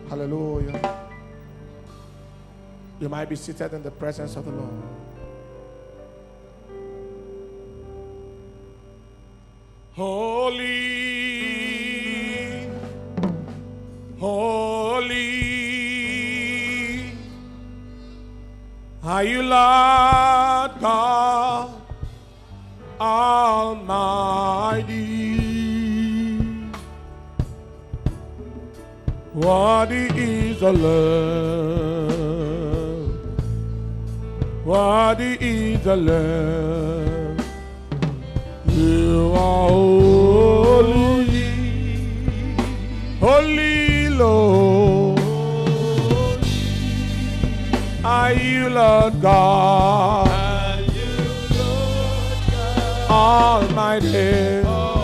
Hallelujah. You might be seated in the presence of the Lord. Holy, holy are you, Lord God Almighty. Worthy is the Lamb. Worthy is the Lamb. You are holy, holy Lord. Are you, Lord God? Are you, Lord God Almighty?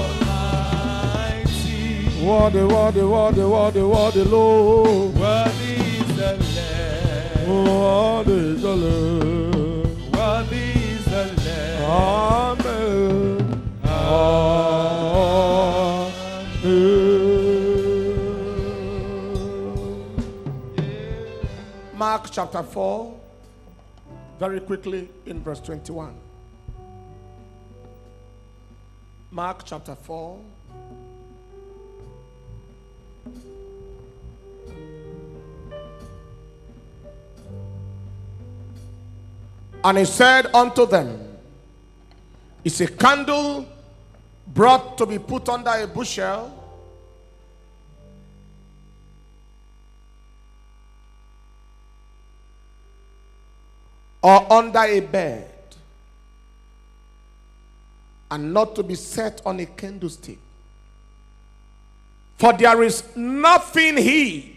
Worthy, worthy, worthy, worthy, worthy, Lord. Worthy is the Lamb. Worthy is the Lamb. Worthy is the Lamb. Amen. Amen. Mark chapter 4, very quickly in verse 21. Mark chapter 4. And he said unto them, is a candle brought to be put under a bushel, or under a bed, and not to be set on a candlestick? For there is nothing hid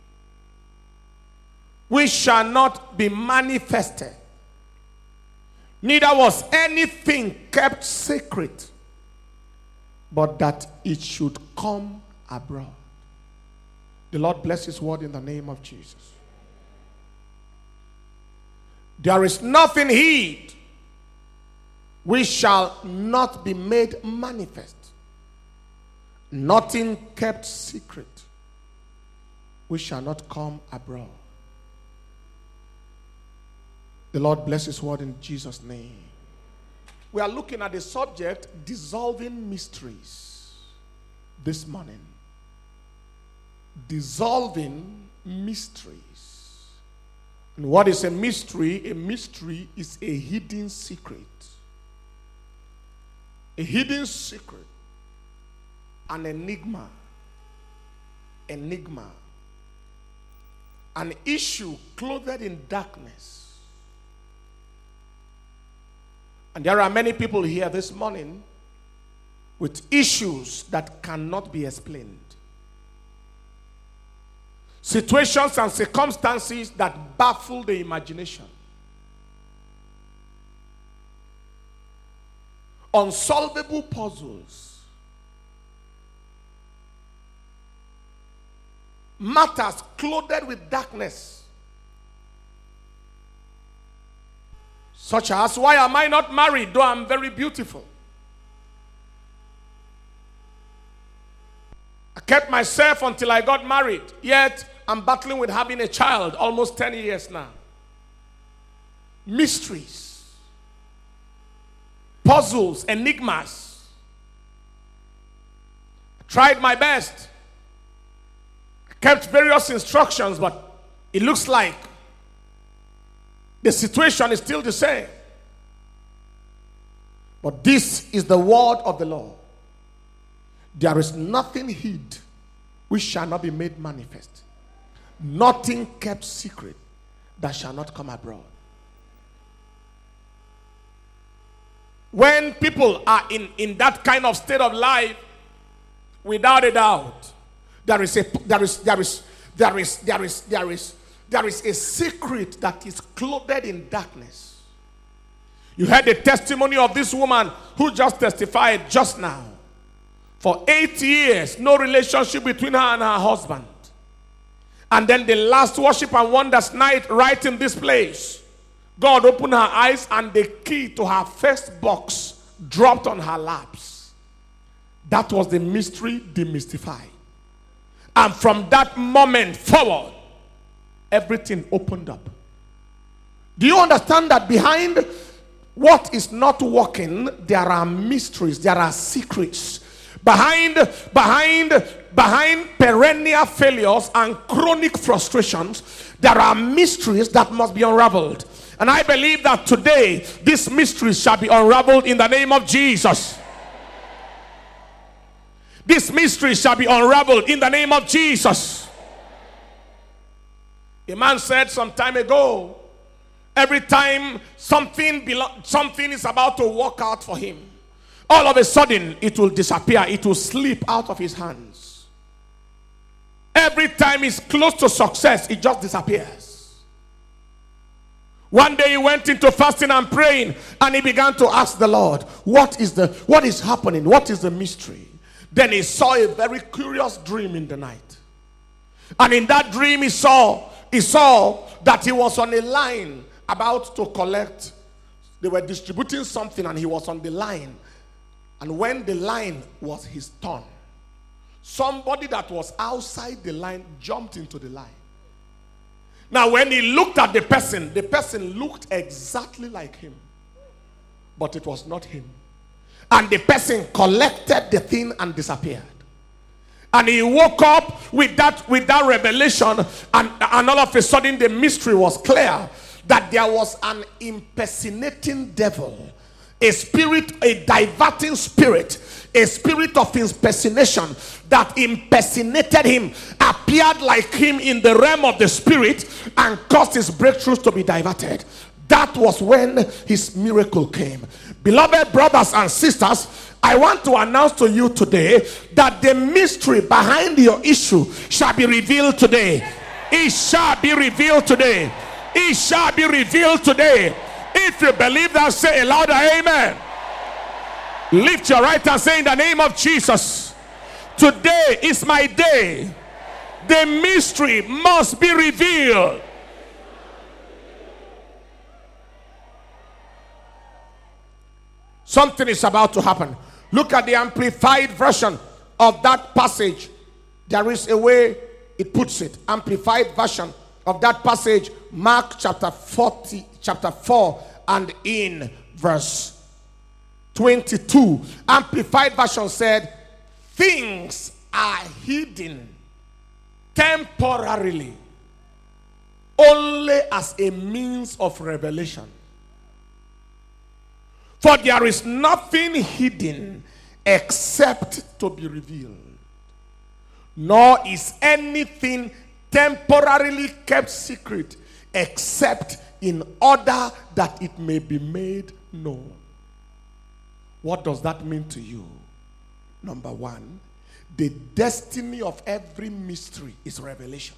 which shall not be manifested, neither was anything kept secret, but that it should come abroad. The Lord bless his word in the name of Jesus. There is nothing hid which shall not be made manifest, nothing kept secret which shall not come abroad. The Lord bless his word in Jesus' name. We are looking at the subject, dissolving mysteries, this morning. Dissolving mysteries. And what is a mystery? A mystery is a hidden secret. A hidden secret. An enigma. Enigma. An issue clothed in darkness. And there are many people here this morning with issues that cannot be explained. Situations and circumstances that baffle the imagination. Unsolvable puzzles. Matters clothed with darkness. Such as, why am I not married though I'm very beautiful? I kept myself until I got married, yet I'm battling with having a child almost 10 years now. Mysteries, puzzles, enigmas. I tried my best. I kept various instructions, but it looks like the situation is still the same. But this is the word of the Lord. There is nothing hid which shall not be made manifest. Nothing kept secret that shall not come abroad. When people are in that kind of state of life, without a doubt, there is a secret that is clothed in darkness. You heard the testimony of this woman who just testified just now. For 8 years, no relationship between her and her husband. And then the last worship and wonders night, right in this place, God opened her eyes and the key to her first box dropped on her laps. That was the mystery demystified. And from that moment forward, everything opened up. Do you understand that behind what is not working, there are mysteries, there are secrets. Behind perennial failures and chronic frustrations, there are mysteries that must be unraveled. And I believe that today, these mysteries shall be unraveled in the name of Jesus. This mystery shall be unraveled in the name of Jesus. A man said some time ago, every time something is about to work out for him, all of a sudden it will disappear. It will slip out of his hands. Every time he's close to success, it just disappears. One day he went into fasting and praying, and he began to ask the Lord, what is happening? What is the mystery? Then he saw a very curious dream in the night. And in that dream he saw that he was on a line about to collect. They were distributing something and he was on the line. And when the line was his turn, somebody that was outside the line jumped into the line. Now when he looked at the person looked exactly like him. But it was not him. And the person collected the thing and disappeared. And he woke up with that revelation, and all of a sudden the mystery was clear, that there was an impersonating devil, a spirit, a diverting spirit, a spirit of impersonation that impersonated him, appeared like him in the realm of the spirit, and caused his breakthroughs to be diverted. That was when his miracle came. Beloved brothers and sisters, I want to announce to you today that the mystery behind your issue shall be revealed today. It shall be revealed today. It shall be revealed today. If you believe that, say a louder amen. Lift your right hand and say, in the name of Jesus, today is my day. The mystery must be revealed. Something is about to happen. Look at the amplified version of that passage. There is a way it puts it. Amplified version of that passage, Mark chapter 4 and in verse 22. Amplified version said, things are hidden temporarily only as a means of revelation. For there is nothing hidden except to be revealed, nor is anything temporarily kept secret except in order that it may be made known. What does that mean to you? Number one, the destiny of every mystery is revelation.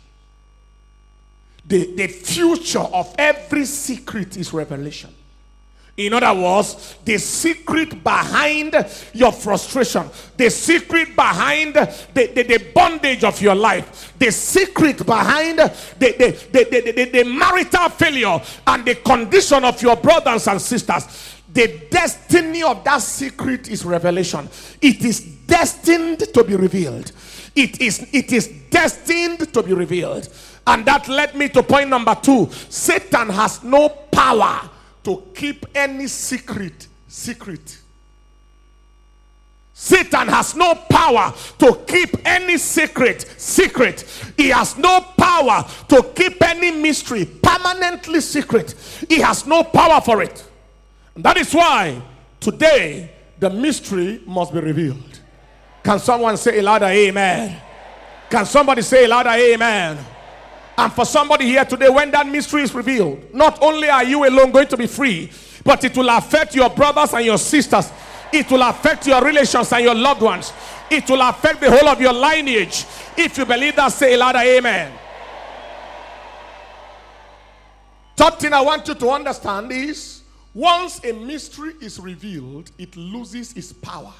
The future of every secret is revelation. In other words, the secret behind your frustration, the secret behind the bondage of your life, the secret behind the marital failure and the condition of your brothers and sisters, the destiny of that secret is revelation. It is destined to be revealed. It is destined to be revealed. And that led me to point number 2. Satan has no power to keep any secret secret. Satan has no power to keep any secret secret. He has no power to keep any mystery permanently secret. He has no power for it. And that is why today the mystery must be revealed. Can someone say a louder amen? Can somebody say a louder amen? And for somebody here today, when that mystery is revealed, not only are you alone going to be free, but it will affect your brothers and your sisters. It will affect your relations and your loved ones. It will affect the whole of your lineage. If you believe that, say a louder amen. Third thing I want you to understand is, once a mystery is revealed, it loses its power.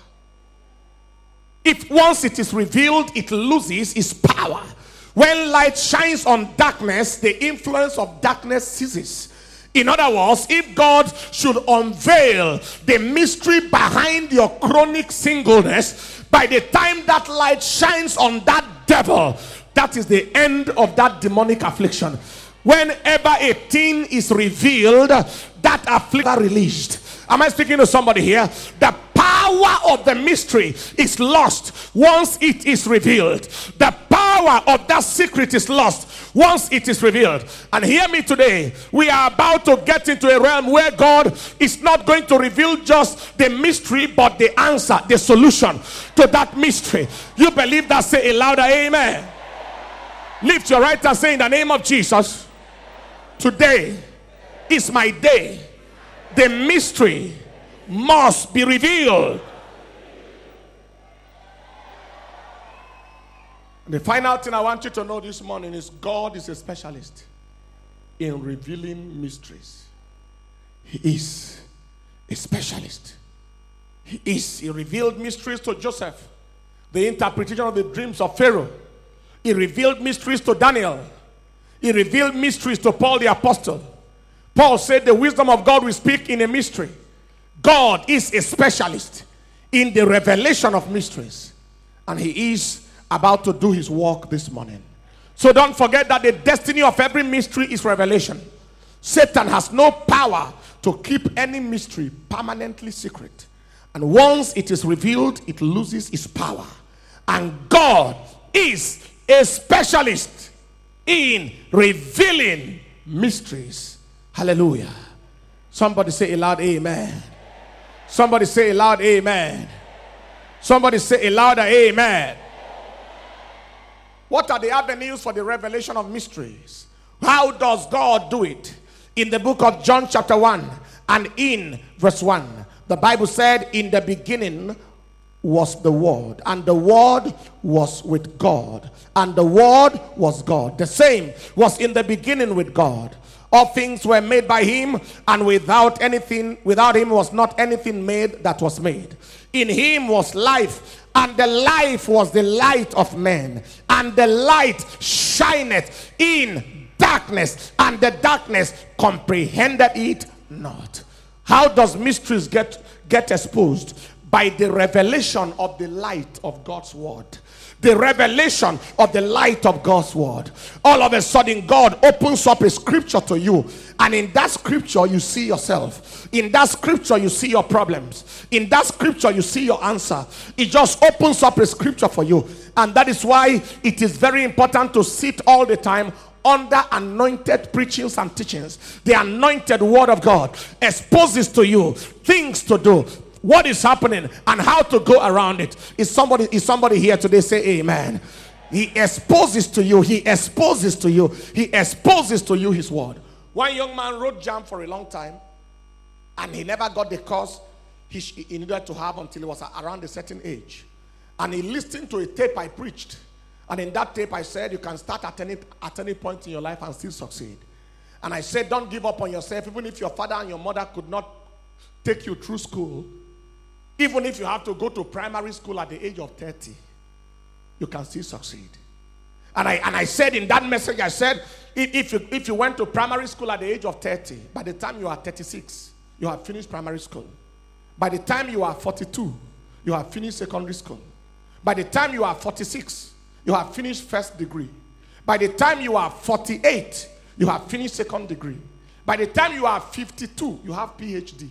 If once it is revealed, it loses its power. When light shines on darkness, the influence of darkness ceases. In other words, if God should unveil the mystery behind your chronic singleness, by the time that light shines on that devil. That is the end of that demonic affliction. Whenever a thing is revealed, that affliction released. Am I speaking to somebody here? The power of the mystery is lost once it is revealed. The power of that secret is lost once it is revealed. And hear me today, we are about to get into a realm where God is not going to reveal just the mystery, but the answer, the solution to that mystery. You believe that? Say a louder amen. Lift your right hand and say, in the name of Jesus, today is my day. The mystery must be revealed. The final thing I want you to know this morning is God is a specialist in revealing mysteries. He is a specialist. He revealed mysteries to Joseph, the interpretation of the dreams of Pharaoh. He revealed mysteries to Daniel. He revealed mysteries to Paul the apostle. Paul said the wisdom of God will speak in a mystery. God is a specialist in the revelation of mysteries. And he is about to do his work this morning. So don't forget that the destiny of every mystery is revelation. Satan has no power to keep any mystery permanently secret. And once it is revealed, it loses its power. And God is a specialist in revealing mysteries. Hallelujah. Somebody say a loud amen. Somebody say a loud amen. Somebody say a louder amen. What are the avenues for the revelation of mysteries? How does God do it? In the book of John chapter 1 and in verse 1, the Bible said, in the beginning was the Word, and the Word was with God, and the Word was God. The same was in the beginning with God. All things were made by him, and without him was not anything made that was made. In him was life, and the life was the light of men. And the light shineth in darkness, and the darkness comprehended it not. How does mysteries get exposed? By the revelation of the light of God's word. The revelation of the light of God's word. All of a sudden, God opens up a scripture to you, and in that scripture you see yourself. In that scripture you see your problems. In that scripture you see your answer. It just opens up a scripture for you. And that is why it is very important to sit all the time under anointed preachings and teachings. The anointed word of God exposes to you things to do, what is happening, and how to go around it. Is somebody here today? Say amen. He exposes to you. He exposes to you. He exposes to you his word. One young man wrote JAMB for a long time, and he never got the course he needed to have until he was around a certain age. And he listened to a tape I preached, and in that tape I said you can start at any point in your life and still succeed. And I said, don't give up on yourself. Even if your father and your mother could not take you through school, even if you have to go to primary school at the age of 30, you can still succeed. And I said in that message, I said, if you went to primary school at the age of 30, by the time you are 36, you have finished primary school. By the time you are 42, you have finished secondary school. By the time you are 46, you have finished first degree. By the time you are 48, you have finished second degree. By the time you are 52, you have PhD.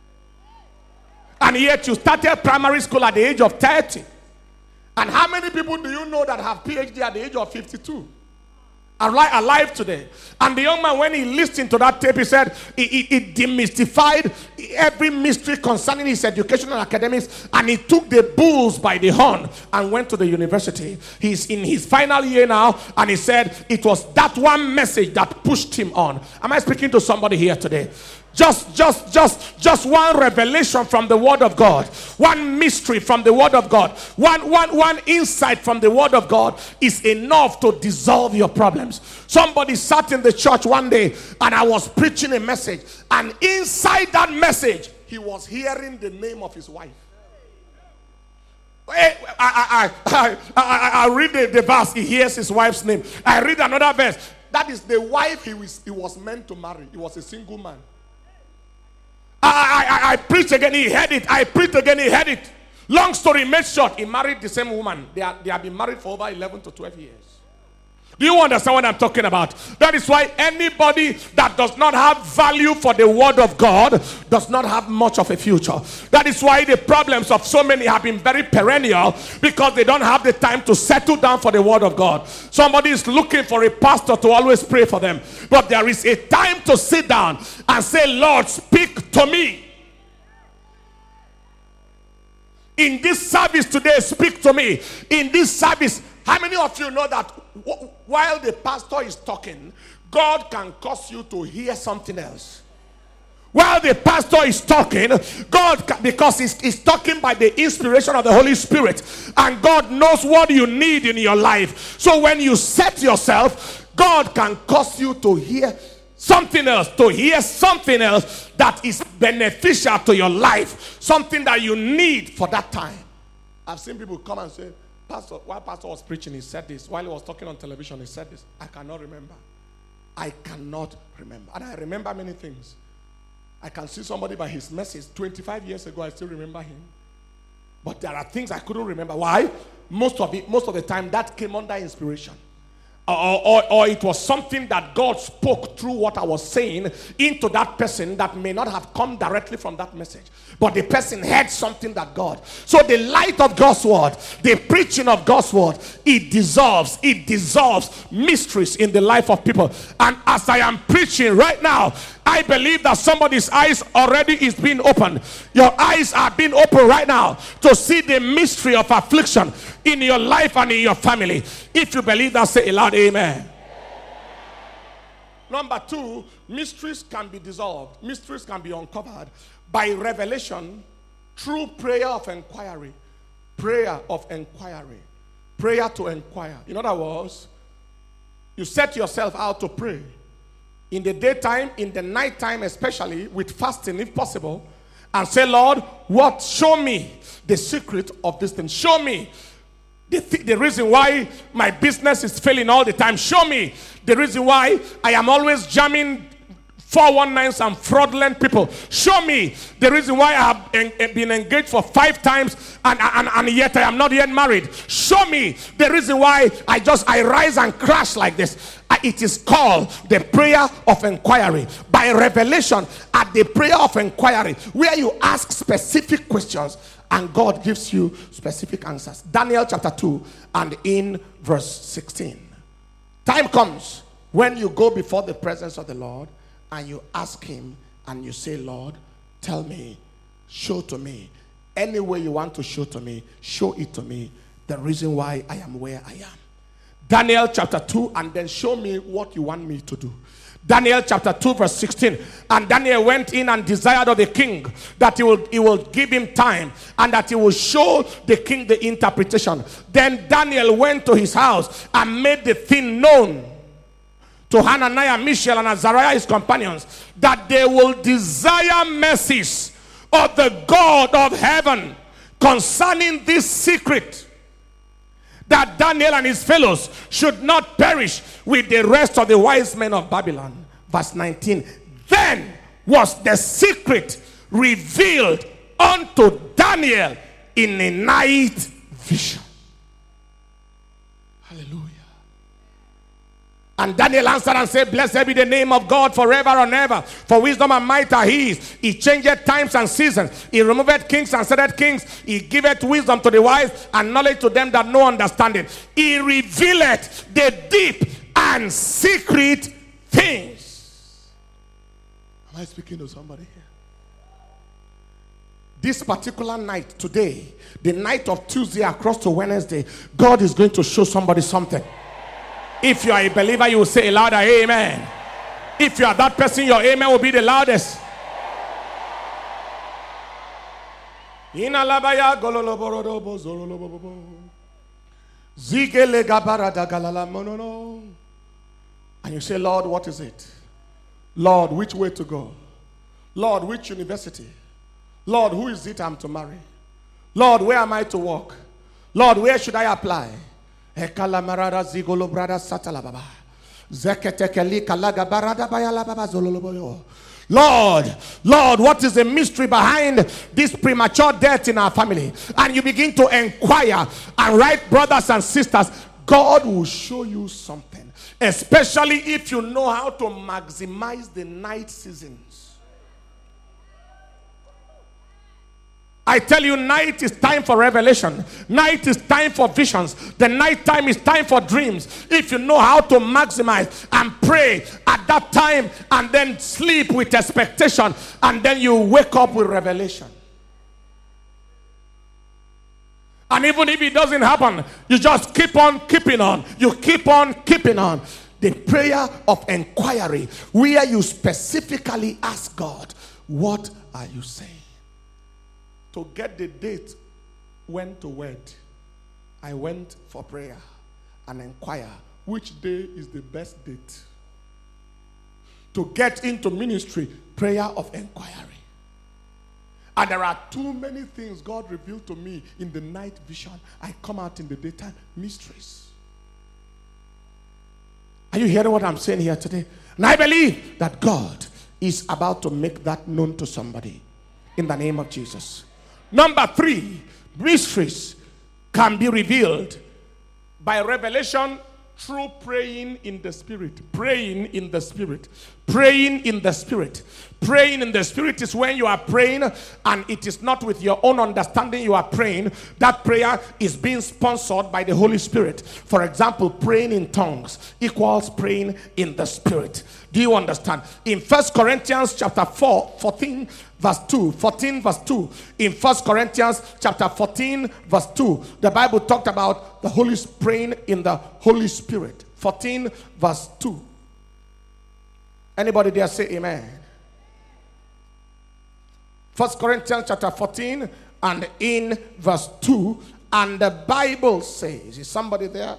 And yet you started primary school at the age of 30. And how many people do you know that have PhD at the age of 52? Alive today. And the young man, when he listened to that tape, he said it demystified every mystery concerning his education and academics, and he took the bulls by the horn and went to the university. He's in his final year now, and he said it was that one message that pushed him on. Am I speaking to somebody here today? Just one revelation from the word of God, one mystery from the word of God, one insight from the word of God is enough to dissolve your problems. Somebody sat in the church one day, and I was preaching a message, and inside that message he was hearing the name of his wife. I read the verse, he hears his wife's name. I read another verse, that is the wife he was meant to marry. He was a single man. I preached again, he heard it. I preached again, he heard it. Long story made short, he married the same woman. They have been married for over 11 to 12 years. Do you understand what I'm talking about? That is why anybody that does not have value for the word of God does not have much of a future. That is why the problems of so many have been very perennial, because they don't have the time to settle down for the word of God. Somebody is looking for a pastor to always pray for them, but there is a time to sit down and say, Lord, speak to me. In this service today, speak to me. In this service, how many of you know that while the pastor is talking, God can cause you to hear something else? While the pastor is talking, God can, because he's talking by the inspiration of the Holy Spirit, and God knows what you need in your life. So when you set yourself, God can cause you to hear something else, that is beneficial to your life, something that you need for that time. I've seen people come and say, Pastor, while Pastor was preaching, he said this. While he was talking on television, he said this. I cannot remember. And I remember many things. I can see somebody by his message 25 years ago, I still remember him. But there are things I couldn't remember. Why? Most of the time, that came under inspiration. Or it was something that God spoke through what I was saying into that person that may not have come directly from that message, but the person heard something that God. So the light of God's word, the preaching of God's word, it dissolves mysteries in the life of people. And as I am preaching right now, I believe that somebody's eyes already is being opened. Your eyes are being opened right now to see the mystery of affliction in your life and in your family. If you believe that, say aloud, amen. Number 2, mysteries can be dissolved. Mysteries can be uncovered by revelation through prayer of inquiry. Prayer of inquiry. Prayer to inquire. In other words, you set yourself out to pray. In the daytime, in the nighttime especially, with fasting if possible, and say, Lord, show me the secret of this thing. Show me the reason why my business is failing all the time. Show me the reason why I am always jamming 419s and fraudulent people. Show me the reason why I have been engaged for 5 times and yet I am not yet married. Show me the reason why I rise and crash like this. It is called the prayer of inquiry. By revelation, at the prayer of inquiry, where you ask specific questions and God gives you specific answers. Daniel chapter 2 and in verse 16. Time comes when you go before the presence of the Lord and you ask him and you say, Lord, tell me, show to me. Any way you want to show to me, show it to me. The reason why I am where I am. Daniel chapter 2, and then show me what you want me to do. Daniel chapter 2 verse 16. And Daniel went in and desired of the king that he will give him time, and that he will show the king the interpretation. Then Daniel went to his house and made the thing known to Hananiah, Mishael, and Azariah, his companions, that they will desire mercies of the God of heaven concerning this secret, that Daniel and his fellows should not perish with the rest of the wise men of Babylon. Verse 19. Then was the secret revealed unto Daniel in a night vision. Hallelujah. And Daniel answered and said, blessed be the name of God forever and ever. For wisdom and might are his. He changeth times and seasons. He removeth kings and setteth kings. He giveth wisdom to the wise and knowledge to them that know understanding. He revealeth the deep and secret things. Am I speaking to somebody here? This particular night today, the night of Tuesday across to Wednesday, God is going to show somebody something. If you are a believer, you will say a louder amen. If you are that person, your amen will be the loudest. And you say, Lord, what is it? Lord, which way to go? Lord, which university? Lord, who is it I'm to marry? Lord, where am I to work? Lord, where should I apply? Ekala marada zigolo brada satala baba. Zeketekeli kalaga barada bayala baba zololoboyo. Lord, what is the mystery behind this premature death in our family? And you begin to inquire and write, brothers and sisters, God will show you something. Especially if you know how to maximize the night seasons. I tell you, night is time for revelation. Night is time for visions. The night time is time for dreams. If you know how to maximize and pray at that time and then sleep with expectation, and then you wake up with revelation. And even if it doesn't happen, you just keep on keeping on. You keep on keeping on. The prayer of inquiry, where you specifically ask God, what are you saying? To get the date when to wed, I went for prayer and inquire which day is the best date. To get into ministry, prayer of inquiry. And there are too many things God revealed to me in the night vision. I come out in the daytime, mysteries. Are you hearing what I'm saying here today? And I believe that God is about to make that known to somebody in the name of Jesus. Number 3, mysteries can be revealed by revelation through praying in the Spirit. Praying in the Spirit. Praying in the Spirit. Praying in the Spirit is when you are praying and it is not with your own understanding you are praying. That prayer is being sponsored by the Holy Spirit. For example, praying in tongues equals praying in the Spirit. Do you understand? In 1 Corinthians chapter 14 verse 2. 14 verse 2. In 1 Corinthians chapter 14 verse 2. The Bible talked about the Holy praying in the Holy Spirit. 14 verse 2. Anybody there say amen? 1 Corinthians chapter 14 and in verse 2. And the Bible says, is somebody there?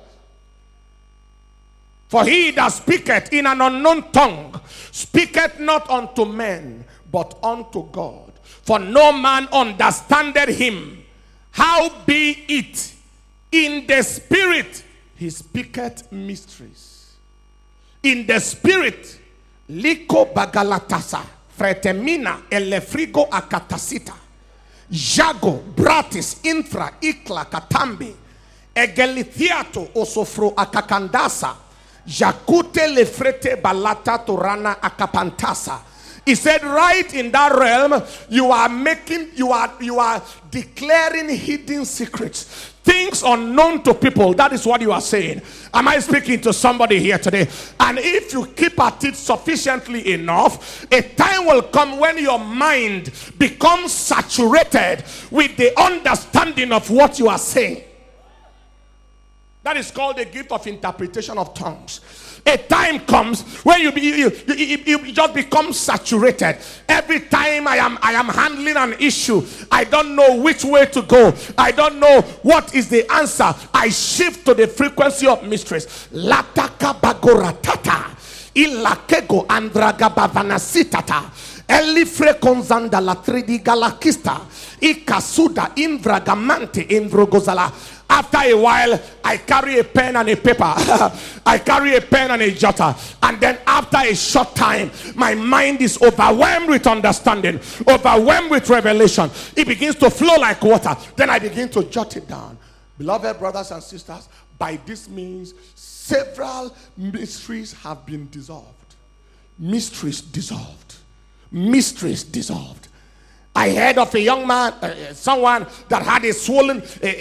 For he that speaketh in an unknown tongue speaketh not unto men, but unto God. For no man understandeth him. How be it in the Spirit he speaketh mysteries. In the Spirit, liko bagalatasa, fretemina elefrigo akatasita, jago bratis infra ikla katambi, egelithiato osofro akakandasa, jakute lefrete balata torana akapantasa. He said, right in that realm, you are declaring hidden secrets, things unknown to people. That is what you are saying. Am I speaking to somebody here today? And if you keep at it sufficiently enough, a time will come when your mind becomes saturated with the understanding of what you are saying. That is called the gift of interpretation of tongues. A time comes when you just become saturated. Every time I am handling an issue, I don't know which way to go. I don't know what is the answer. I shift to the frequency of mysteries. Lataka bagoratata, ilakego andragabavanasitata, elifrekonzanda latridi galakista, ikasuda invragamante imvrogozala. After a while, I carry a pen and a paper. I carry a pen and a jotter. And then after a short time, my mind is overwhelmed with understanding, overwhelmed with revelation. It begins to flow like water. Then I begin to jot it down. Beloved brothers and sisters, by this means, several mysteries have been dissolved. Mysteries dissolved. Mysteries dissolved. I heard of a young man, someone that had a swollen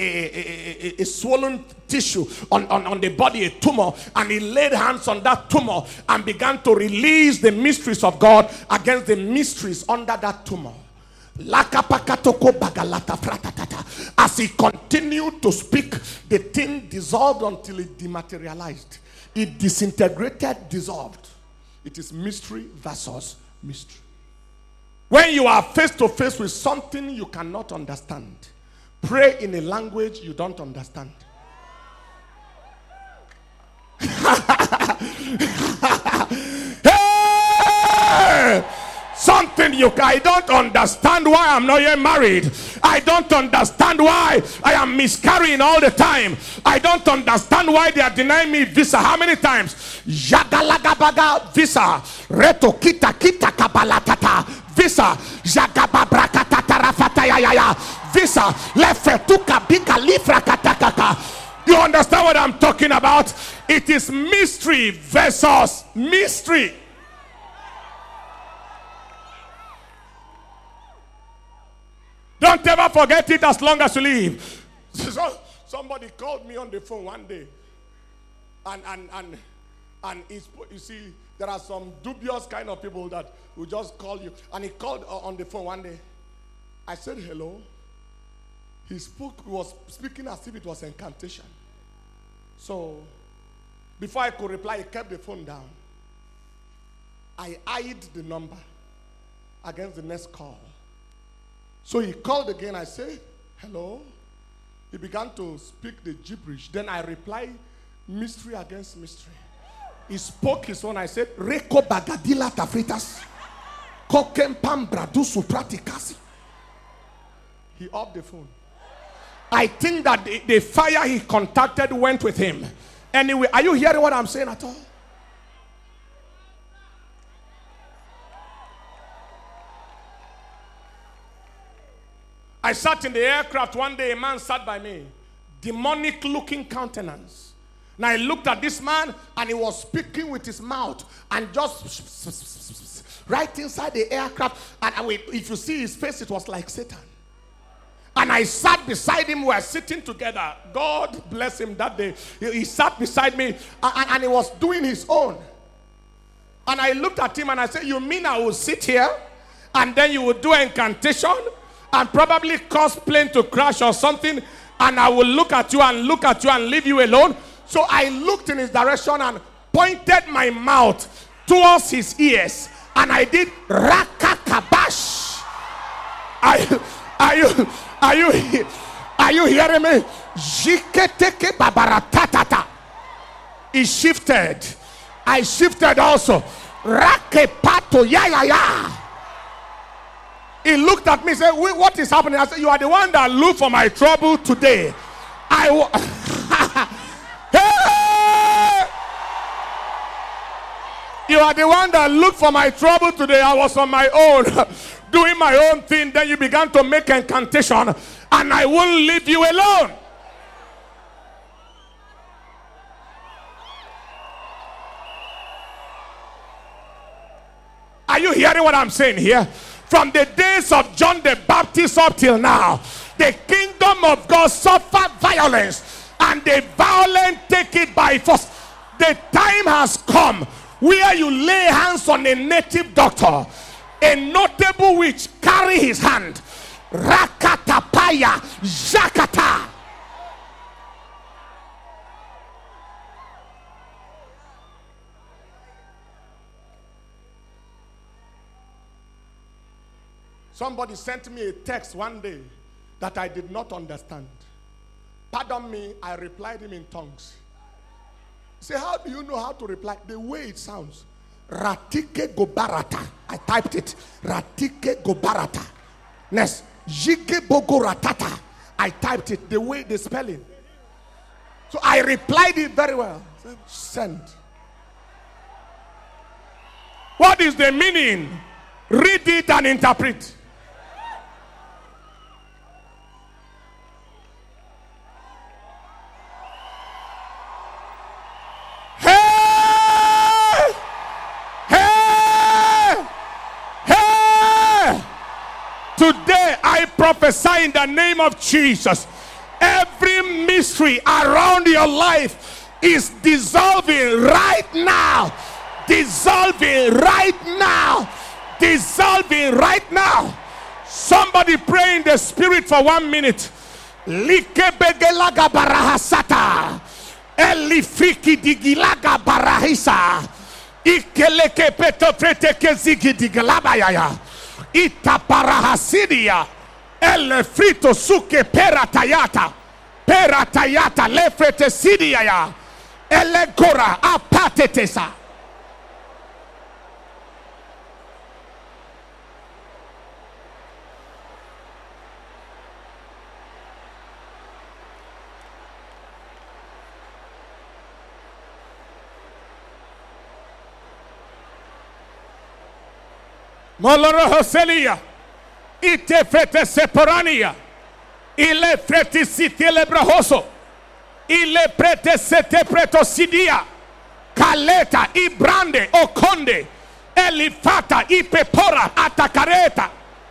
tissue on the body, a tumor, and he laid hands on that tumor and began to release the mysteries of God against the mysteries under that tumor. As he continued to speak, the thing dissolved until it dematerialized. It disintegrated, dissolved. It is mystery versus mystery. When you are face to face with something you cannot understand, pray in a language you don't understand. Hey! Something you. I don't understand why I'm not yet married. I don't understand why I am miscarrying all the time. I don't understand why they are denying me visa. How many times? Jagalagabaga visa. Reto kita kita kabalatata visa. Jagababrakatatarafata visa. Lefetuka bika lifrakatakaka. You understand what I'm talking about? It is mystery versus mystery. Don't ever forget it as long as you live. So, somebody called me on the phone one day. And you see, there are some dubious kind of people that will just call you. And he called on the phone one day. I said hello. He was speaking as if it was incantation. So, before I could reply, he kept the phone down. I eyed the number against the next call. So he called again. I said, hello. He began to speak the gibberish. Then I replied, mystery against mystery. He spoke his own. I said, Reko bagadila tafritas. Kokem pambradu supratikasi. He off the phone. I think that the fire he contacted went with him. Anyway, are you hearing what I'm saying at all? I sat in the aircraft one day, a man sat by me, demonic looking countenance. Now I looked at this man and he was speaking with his mouth and just right inside the aircraft. And if you see his face, it was like Satan. And I sat beside him. We were sitting together. God bless him that day. He sat beside me and he was doing his own. And I looked at him and I said, you mean I will sit here and then you will do incantation and probably cause plane to crash or something, and I will look at you and leave you alone? So I looked in his direction and pointed my mouth towards his ears, and I did rakakabash. Are you hearing me? Jiketeke babaratata. He shifted. I shifted also. Rakepato ya ya ya. He looked at me and said, what is happening? I said, you are the one that looked for my trouble today. Hey! You are the one that looked for my trouble today. I was on my own, doing my own thing. Then you began to make incantation, and I won't leave you alone. Are you hearing what I'm saying here? From the days of John the Baptist up till now, the kingdom of God suffered violence, and the violent take it by force. The time has come where you lay hands on a native doctor, a notable witch, carry his hand. Rakatapaya Jakata. Somebody sent me a text one day that I did not understand. Pardon me, I replied him in tongues. Say, how do you know how to reply? The way it sounds. Ratike gobarata. I typed it. Ratike gobarata. Next. Jike bogoratata. I typed it. The way the spelling. So I replied it very well. Send. What is the meaning? Read it and interpret. Today I prophesy in the name of Jesus. Every mystery around your life is dissolving right now. Dissolving right now. Dissolving right now. Somebody pray in the spirit for 1 minute. Likebegelaga barahasata. Elifiki digilaga barahisa. Ikeleke petofrete kezigi digalabayaya. Ita parahasidia. El frito suke peratayata. Peratayata lefrete sidia. Elegora apatetesa. Moloro Hoselia. Ite frete seporania. Ile freti siti lebrahoso. Ile prete sete pretosidia. Kaleta ibrande okonde. Elifata ipepora atakareta.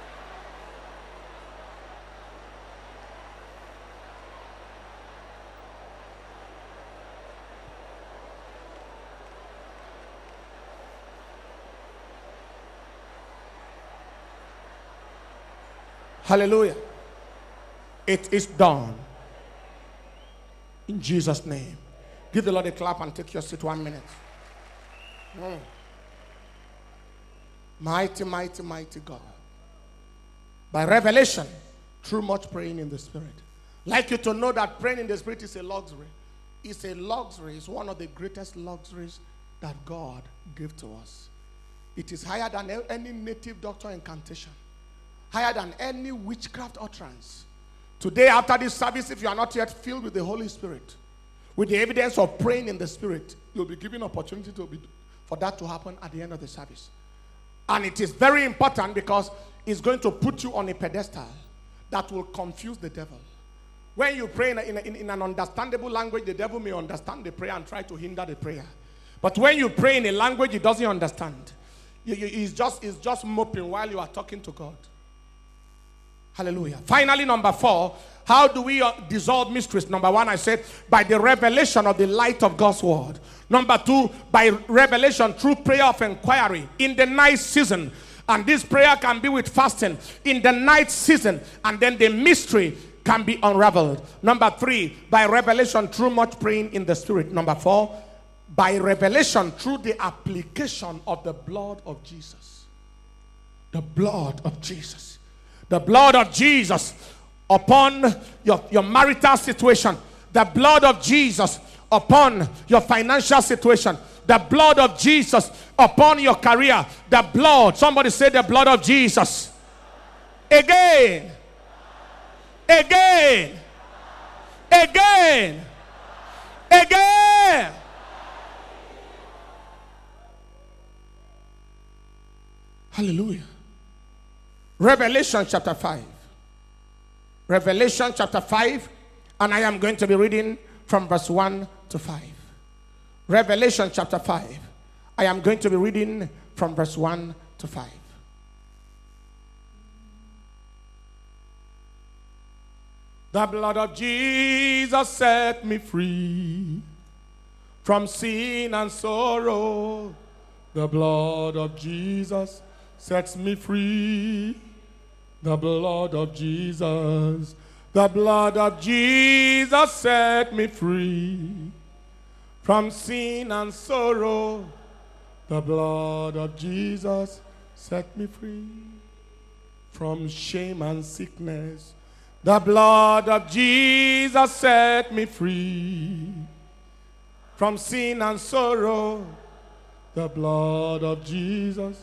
Hallelujah. It is done. In Jesus' name. Give the Lord a clap and take your seat 1 minute. Mighty, mighty, mighty God. By revelation, through much praying in the Spirit. I'd like you to know that praying in the Spirit is a luxury. It's a luxury. It's one of the greatest luxuries that God gave to us. It is higher than any native doctor incantation. Higher than any witchcraft utterance. Today, after this service, if you are not yet filled with the Holy Spirit, with the evidence of praying in the Spirit, you'll be given opportunity for that to happen at the end of the service. And it is very important because it's going to put you on a pedestal that will confuse the devil. When you pray in an understandable language, the devil may understand the prayer and try to hinder the prayer. But when you pray in a language he doesn't understand, he's just moping while you are talking to God. Hallelujah. Finally, number 4, how do we dissolve mysteries? Number 1, I said, by the revelation of the light of God's word. Number 2, by revelation through prayer of inquiry in the night season. And this prayer can be with fasting in the night season. And then the mystery can be unraveled. Number 3, by revelation through much praying in the Spirit. Number 4, by revelation through the application of the blood of Jesus. The blood of Jesus. The blood of Jesus upon your marital situation. The blood of Jesus upon your financial situation. The blood of Jesus upon your career. The blood. Somebody say the blood of Jesus. Again. Again. Again. Again. Hallelujah. Revelation chapter 5. Revelation chapter 5. And I am going to be reading from verse 1 to 5. Revelation chapter 5. I am going to be reading from verse 1 to 5. The blood of Jesus set me free from sin and sorrow. The blood of Jesus sets me free. The blood of Jesus. The blood of Jesus set me free from sin and sorrow. The blood of Jesus set me free from shame and sickness. The blood of Jesus set me free from sin and sorrow. The blood of Jesus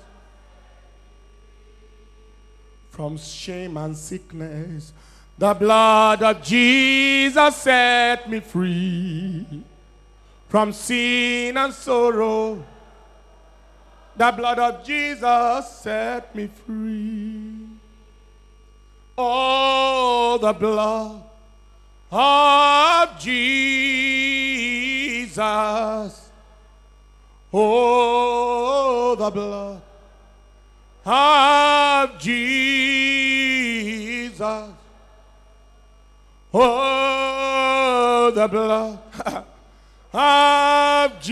from shame and sickness. The blood of Jesus set me free from sin and sorrow. The blood of Jesus set me free. Oh, the blood of Jesus. Oh, the blood of Jesus. Oh, the blood of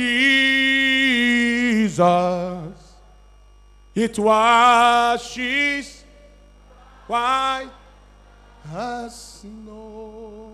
Jesus. It washes white as snow.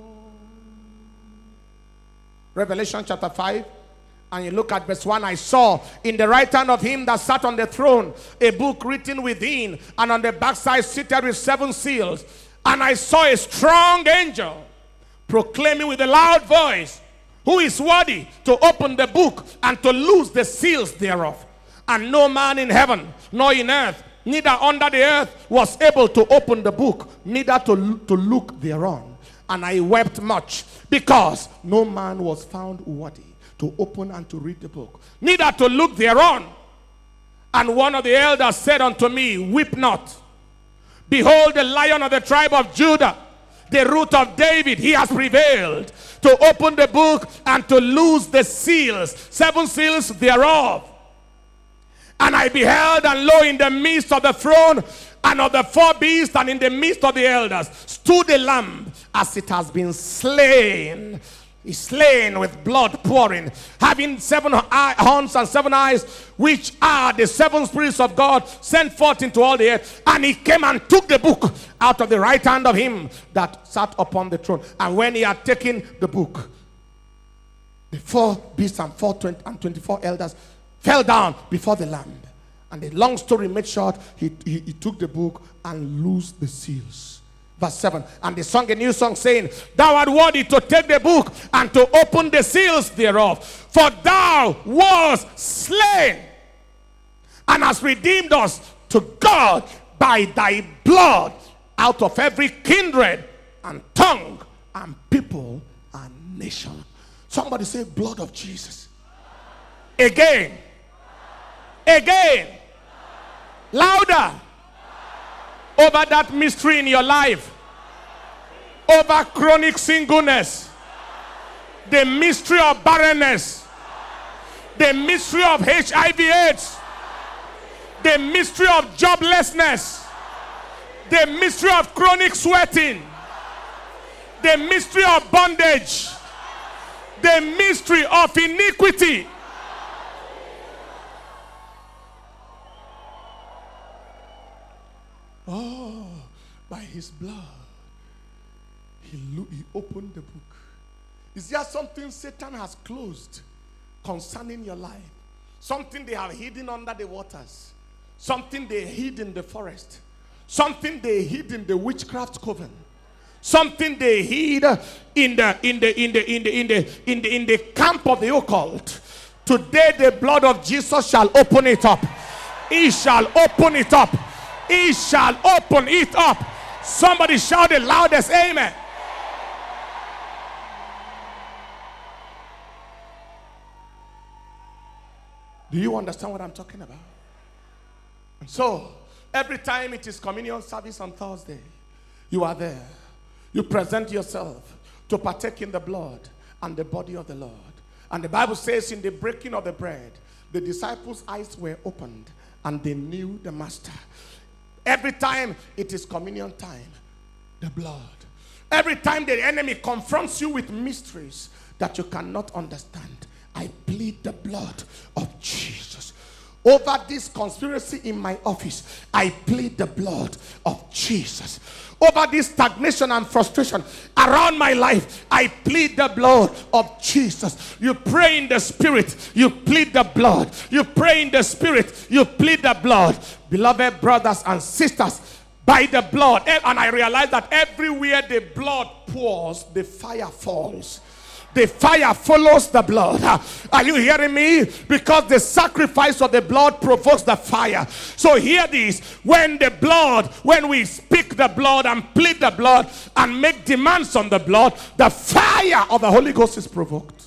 Revelation chapter 5. And you look at verse 1. I saw in the right hand of him that sat on the throne a book written within, and on the backside seated with 7 seals. And I saw a strong angel proclaiming with a loud voice, who is worthy to open the book and to loose the seals thereof. And no man in heaven, nor in earth, neither under the earth, was able to open the book, neither to look thereon. And I wept much, because no man was found worthy to open and to read the book, neither to look thereon. And one of the elders said unto me, weep not. Behold, the Lion of the tribe of Judah, the Root of David, he has prevailed to open the book and to loose the seals, 7 seals thereof. And I beheld, and lo, in the midst of the throne and of the 4 beasts, and in the midst of the elders, stood a lamb, as it has been slain. Is slain with blood pouring, having 7 horns and 7 eyes, which are the 7 spirits of God sent forth into all the earth. And he came and took the book out of the right hand of him that sat upon the throne. And when he had taken the book, the 4 beasts and 24 elders fell down before the Lamb. And the long story made short, he took the book and loosed the seals. Verse 7, and they sung a new song, saying, thou art worthy to take the book and to open the seals thereof. For thou wast slain and hast redeemed us to God by thy blood out of every kindred and tongue and people and nation. Somebody say, blood of Jesus. Again. Louder. Over that mystery in your life, over chronic singleness, the mystery of barrenness, the mystery of HIV/AIDS, the mystery of joblessness, the mystery of chronic sweating, the mystery of bondage, the mystery of iniquity. Oh, by his blood, he opened the book. Is there something Satan has closed concerning your life? Something they have hidden under the waters. Something they hid in the forest. Something they hid in the witchcraft coven. Something they hid in the camp of the occult. Today the blood of Jesus shall open it up. He shall open it up. He shall open it up. Somebody shout the loudest amen. Do you understand what I'm talking about? And so, every time it is communion service on Thursday, you are there. You present yourself to partake in the blood and the body of the Lord. And the Bible says in the breaking of the bread, the disciples' eyes were opened and they knew the Master. Every time it is communion time, the blood. Every time the enemy confronts you with mysteries that you cannot understand, I plead the blood of Jesus. Over this conspiracy in my office, I plead the blood of Jesus. Over this stagnation and frustration around my life, I plead the blood of Jesus. You pray in the spirit, you plead the blood. You pray in the spirit, you plead the blood. Beloved brothers and sisters, by the blood, and I realize that everywhere the blood pours, the fire falls. The fire follows the blood. Are you hearing me? Because the sacrifice of the blood provokes the fire. So hear this. When we speak the blood and plead the blood and make demands on the blood, the fire of the Holy Ghost is provoked.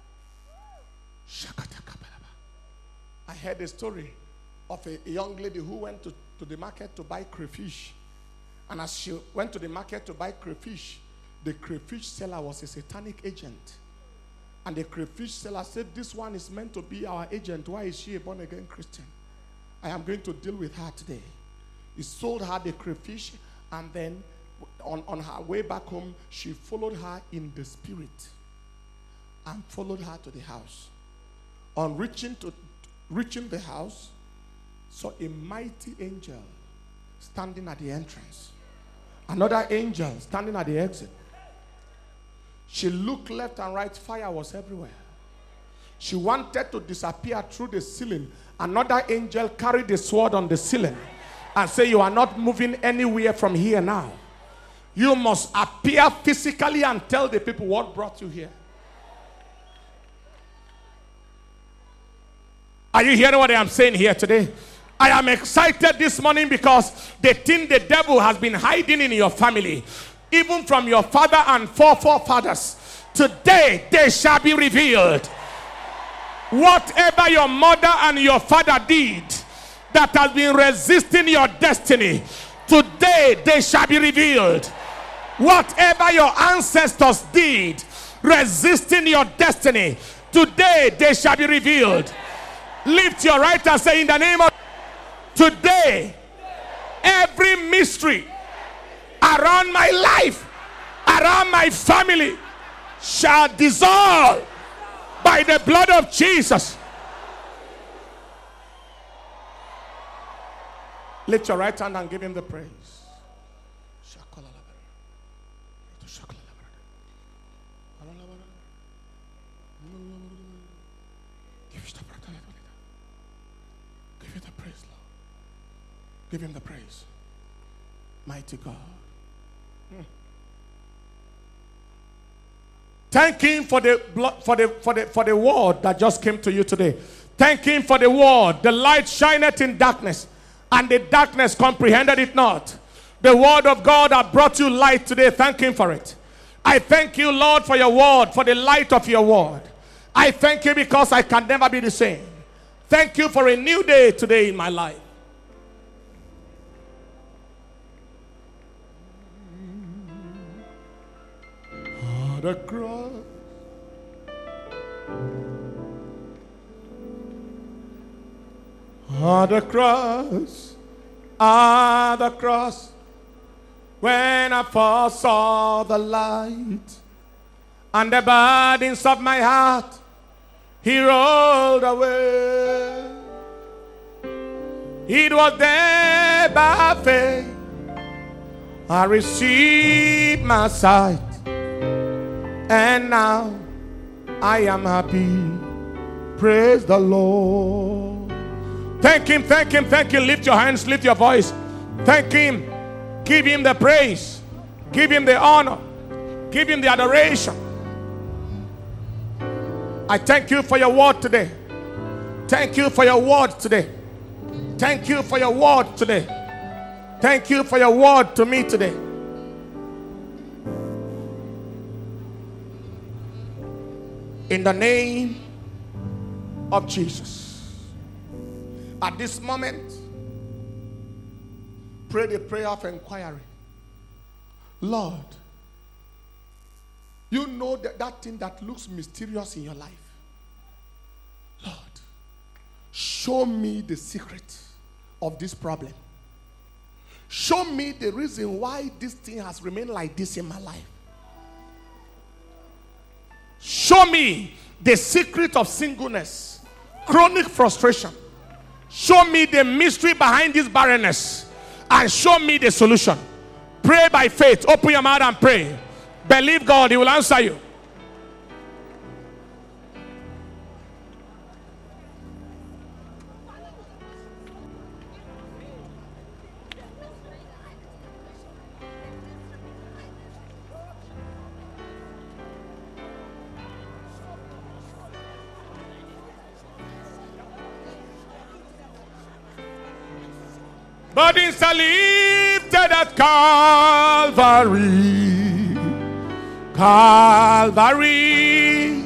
I heard a story of a young lady who went to the market to buy crayfish. And as she went to the market to buy crayfish, the crayfish seller was a satanic agent. And the crayfish seller said, this one is meant to be our agent. Why is she a born-again Christian? I am going to deal with her today. He sold her the crayfish, and then on her way back home, she followed her in the spirit and followed her to the house. On reaching the house, saw a mighty angel standing at the entrance. Another angel standing at the exit. She looked left and right. Fire was everywhere. She wanted to disappear through the ceiling. Another angel carried the sword on the ceiling and said, you are not moving anywhere from here now. You must appear physically and tell the people what brought you here. Are you hearing what I am saying here today? I am excited this morning because the thing the devil has been hiding in your family, even from your father and forefathers, today they shall be revealed. Whatever your mother and your father did, that has been resisting your destiny, today they shall be revealed. Whatever your ancestors did resisting your destiny, today they shall be revealed. Lift your right hand, say, in the name of today, every mystery around my life, around my family, shall dissolve by the blood of Jesus. Lift your right hand and give him the praise. Give him the praise, Lord. Give him the praise. Mighty God. Thank him for the word that just came to you today. Thank him for the word. The light shineth in darkness, and the darkness comprehended it not. The word of God that brought you light today. Thank him for it. I thank you, Lord, for your word, for the light of your word. I thank you because I can never be the same. Thank you for a new day today in my life. On the cross, on the cross, on the cross, when I first saw the light and the burdens of my heart, he rolled away. It was there by faith I received my sight, and now I am happy. Praise the Lord. Thank him, thank him, thank you. Lift your hands, lift your voice. Thank him. Give him the praise. Give him the honor. Give him the adoration. I thank you for your word today. Thank you for your word today. Thank you for your word today. Thank you for your word to me today. In the name of Jesus. At this moment, pray the prayer of inquiry. Lord, you know that thing that looks mysterious in your life. Lord, show me the secret of this problem. Show me the reason why this thing has remained like this in my life. Show me the secret of singleness, chronic frustration. Show me the mystery behind this barrenness, and show me the solution. Pray by faith. Open your mouth and pray. Believe God, he will answer you. Burdens are lifted at Calvary. Calvary,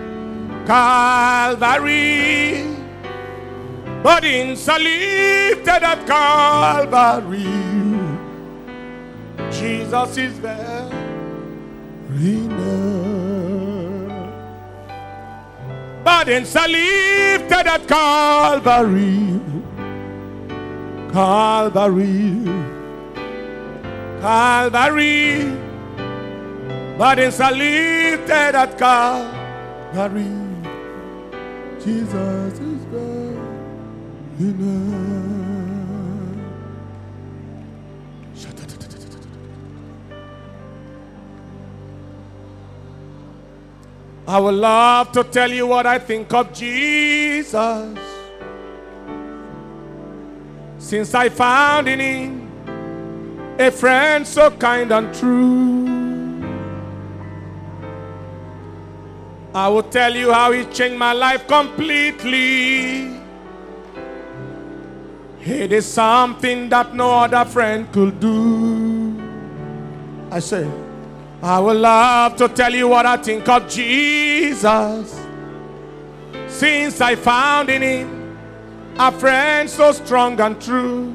Calvary. Burdens are lifted at Calvary. Jesus is there. Burdens are lifted at Calvary. Calvary, Calvary. Burdens are lifted at Calvary. Jesus is there. I would love to tell you what I think of Jesus, since I found in him a friend so kind and true. I will tell you how he changed my life completely. It is something that no other friend could do. I say, I would love to tell you what I think of Jesus, since I found in him a friend so strong and true.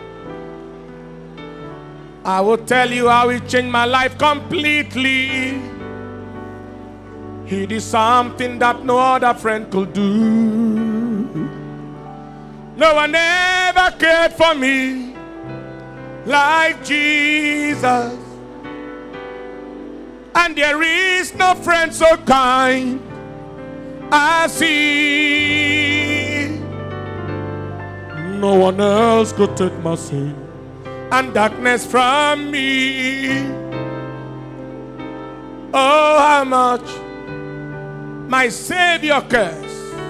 I will tell you how he changed my life completely. He did something that no other friend could do. No one ever cared for me like Jesus. And there is no friend so kind as he. No one else could take my sin and darkness from me. Oh, how much my Savior cares.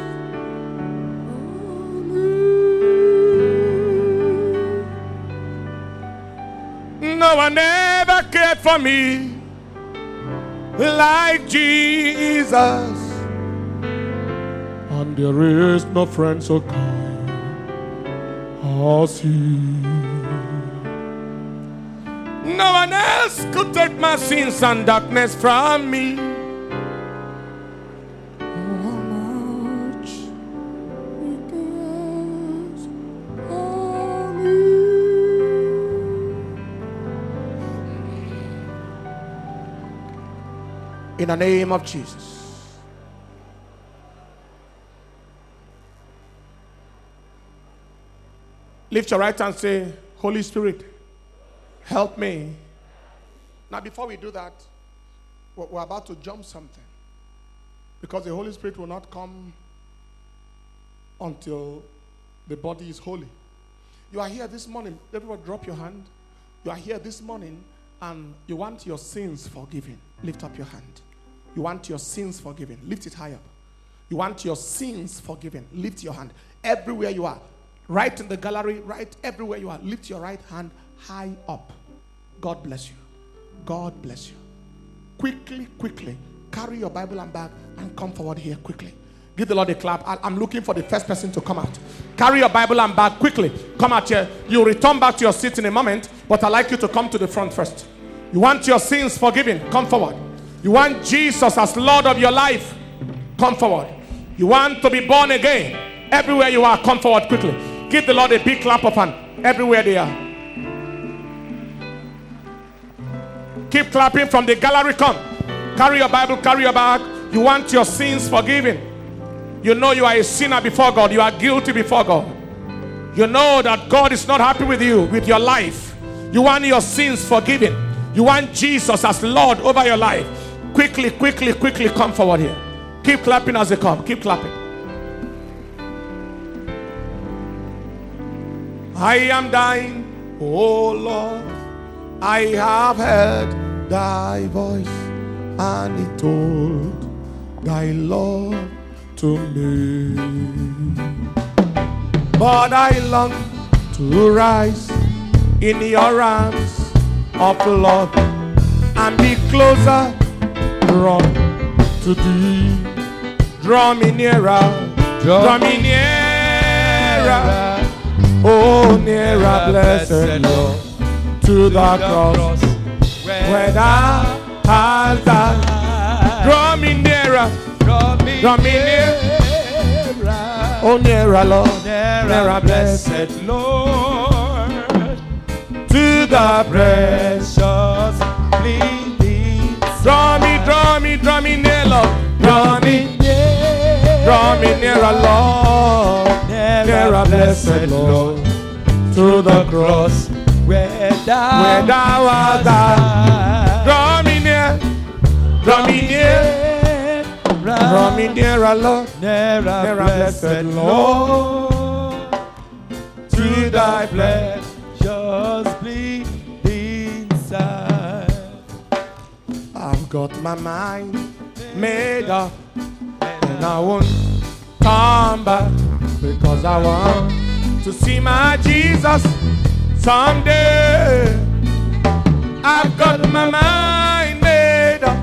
No one ever cared for me like Jesus. And there is no friend so kind as he. No one else could take my sins and darkness from me. How much he cares for me. In the name of Jesus. Lift your right hand and say, Holy Spirit, help me. Now, before we do that, we're about to jump something. Because the Holy Spirit will not come until the body is holy. You are here this morning. Everyone drop your hand. You are here this morning and you want your sins forgiven. Lift up your hand. You want your sins forgiven. Lift it high up. You want your sins forgiven. Lift your hand. Everywhere you are. Right in the gallery, right everywhere you are. Lift your right hand high up. God bless you. God bless you. Quickly, quickly, carry your Bible and bag and come forward here quickly. Give the Lord a clap. I'm looking for the first person to come out. Carry your Bible and bag quickly. Come out here. You'll return back to your seat in a moment, but I'd like you to come to the front first. You want your sins forgiven? Come forward. You want Jesus as Lord of your life? Come forward. You want to be born again? Everywhere you are, come forward quickly. Give the Lord a big clap of hand. Everywhere they are. Keep clapping from the gallery. Come. Carry your Bible, carry your bag. You want your sins forgiven. You know you are a sinner before God. You are guilty before God. You know that God is not happy with you, with your life. You want your sins forgiven. You want Jesus as Lord over your life. Quickly, quickly, quickly come forward here. Keep clapping as they come. Keep clapping. I am thine, oh Lord. I have heard thy voice, and it told thy love to me. But I long to rise in your arms of love and be closer drawn to thee. Draw me nearer, draw me nearer. Oh, nearer, blessed Lord, to the cross, where thou hast died. Draw me nearer, draw me nearer. Oh, nearer, Lord, nearer, blessed Lord, to the precious bleeding. Draw me near, Lord. Draw me nearer, Lord. Nearer, blessed Lord, to the cross, where thou art died. Draw me near, draw me nearer, Lord. Nearer, blessed Lord, to thy precious bleeding side. I've got my mind made up, and I won't come back, because I want to see my Jesus someday. I've got my mind made up.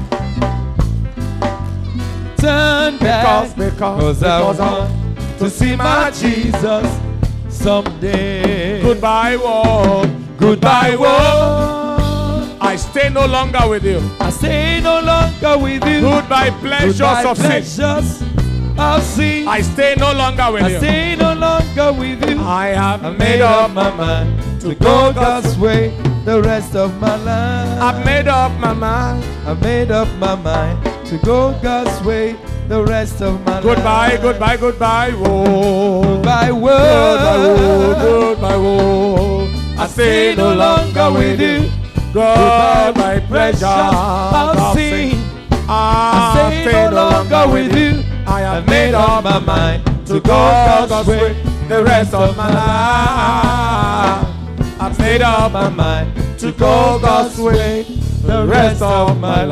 Turn back, because I want to see my Jesus someday. Goodbye, world. Goodbye, world. I stay no longer with you. I stay no longer with you. Goodbye, pleasures of sin. I'll sing. I stay no longer with I you. stay no longer with you. I have I made up my mind to go God's way the rest of my life. I've made up my mind. I made up my mind to go God's way the rest of my Goodbye, life. goodbye, goodbye, whoa. Goodbye, Goodbye, world. goodbye, whoa. I stay no longer with you. God, my pleasure. I'll sing. I stay no longer with you. I have I've made up my mind to go God's way the rest of my life. I've made up my mind to go God's way the rest of my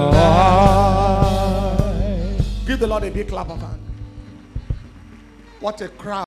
life. Give the Lord a big clap of hand. What a crowd.